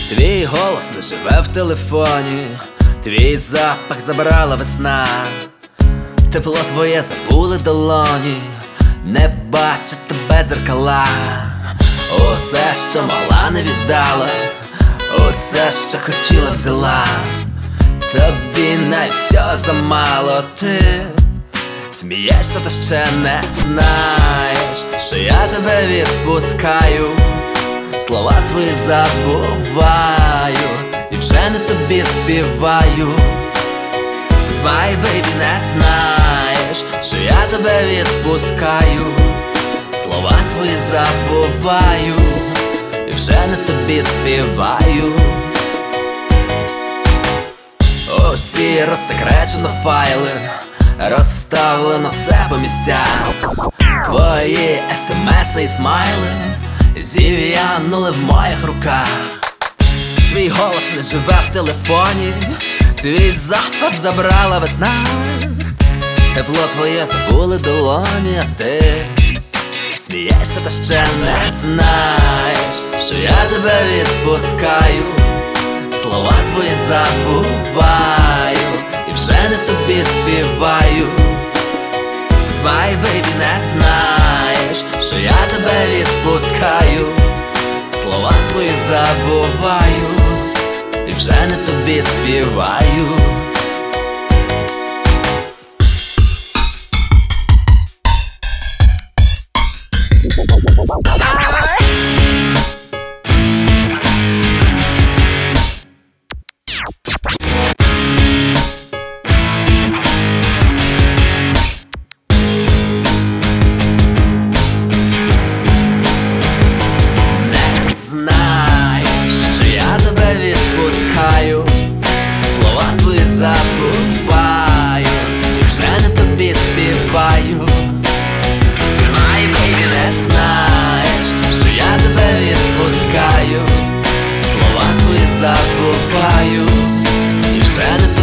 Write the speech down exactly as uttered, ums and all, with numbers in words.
Твій голос не живе в телефоні, твій запах забрала весна, тепло твоє забули долоні, не бачать тебе дзеркала. Усе, що могла, не віддала, усе, що хотіла, взяла. Тобі навіть все замало, ти смієшся, та ще не знаєш, що я тебе відпускаю, слова твої забуваю і вже не тобі співаю. Goodbye, baby, не знаєш, що я тебе відпускаю, слова твої забуваю і вже не тобі співаю. Усі розсекречено файли, розставлено все по місцях. Твої смс і смайли зів'янули в моїх руках. Твій голос не живе в телефоні, твій запах забрала весна, тепло твоє забули долоні, а ти смієшся, та ще не знаєш, що я тебе відпускаю, слова твої забуваю і вже не тобі співаю. Goodbye, baby, не знаєш, що я тебе відпускаю, слова твої забуваю і вже не тобі співаю. Слова твої забуваю і вже не тобі співаю. Goodbye, baby, не знаєш, що я тебе відпускаю, слова твої забуваю і вже не